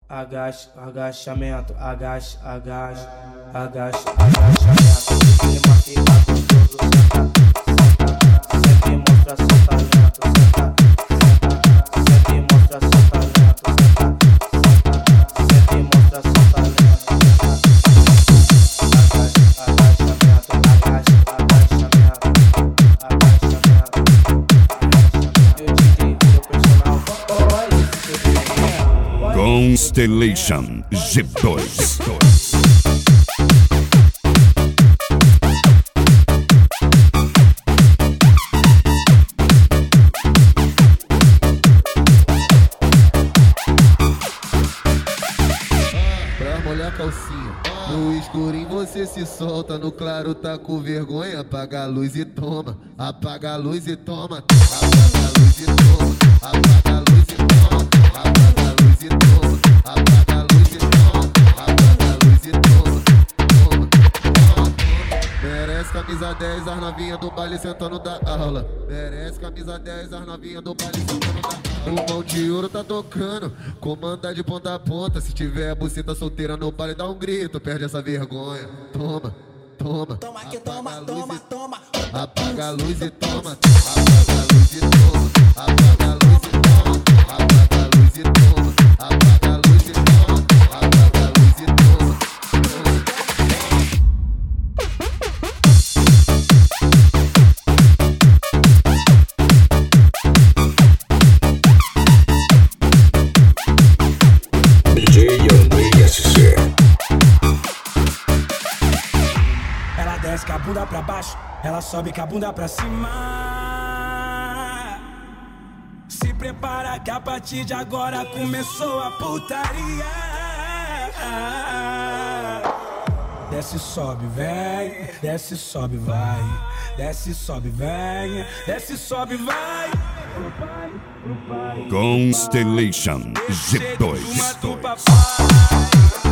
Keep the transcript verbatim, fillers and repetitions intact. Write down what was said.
agacha, agachamento, agacha, agacha, agacha, agachamento. Clima fica gostoso, senta, senta, senta e mostra seu talento, senta, senta, senta e mostra seu talento, senta, senta, senta e mostra seu talento, agacha, agachamento, agacha, agachamento, agachamento, agachamento. Eu D J Viro personal, olha esse Constellation G dois. Pra molhar a calcinha, no escurinho você se solta, no claro tá com vergonha. Apaga a luz e toma, apaga a luz e toma, apaga a luz e toma, apaga a luz e toma, apaga a luz e toma, apaga a luz e toma, apaga a luz e toma, toma, toma. Merece camisa dez, as novinhas do baile sentando da aula. Merece camisa dez, as novinhas do baile sentando da aula. O mão de ouro tá tocando, comanda de ponta a ponta. Se tiver a buceta solteira no baile, dá um grito, perde essa vergonha. Toma, toma, Toma que toma, toma, toma. apaga a luz e toma, apaga a luz e toma, apaga a luz e toma, apaga a luz e toma, apaga a luz e toma, apaga a luz e toma, toma. D J Andrei S C. Ela desce com a bunda pra baixo, ela sobe com a bunda pra cima. Se prepara que a partir de agora começou a putaria. Desce, sobe, vem, desce, sobe, vai. Desce, sobe, vem, desce, sobe, vai. Pro pai, pro pai. Constellation G dois. Uma do papai.